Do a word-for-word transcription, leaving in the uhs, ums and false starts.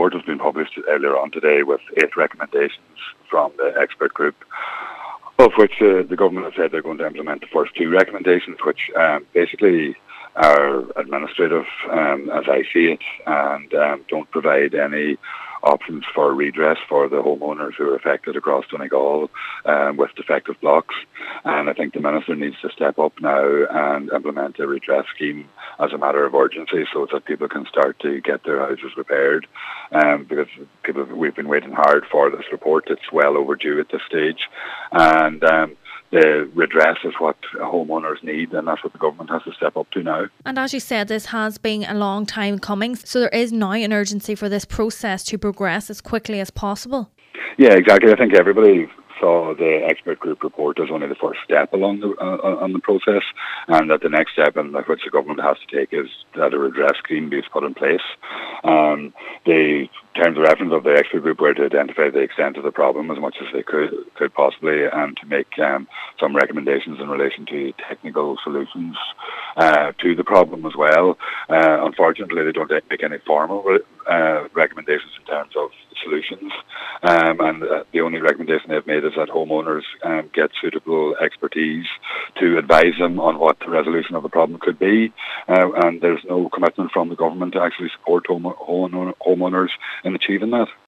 report has been published earlier on today with eight recommendations from the expert group, of which uh, the government has said they're going to implement the first two recommendations, which um, basically are administrative, um, as I see it, and um, don't provide any options for redress for the homeowners who are affected across Donegal um, with defective blocks. And I think the Minister needs to step up now and implement a redress scheme as a matter of urgency so that people can start to get their houses repaired. Um, because people, we've been waiting hard for this report. It's well overdue at this stage. And um, the redress is what homeowners need, and that's what the government has to step up to now. And as you said, this has been a long time coming, so there is now an urgency for this process to progress as quickly as possible. Yeah, exactly. I think everybody saw the expert group report as only the first step along the uh, on the process, and that the next step, and which the government has to take, is that a redress scheme be put in place. Um, the terms of reference of the expert group were to identify the extent of the problem as much as they could could possibly, and to make um, some recommendations in relation to technical solutions uh, to the problem as well. Uh, unfortunately, they don't make any formal re- uh, recommendations in terms of solutions, um, and uh, the only recommendation they've made is that homeowners um, get suitable expertise to advise them on what the resolution of the problem could be, uh, and there's no commitment from the government to actually support home- home- homeowners in achieving that.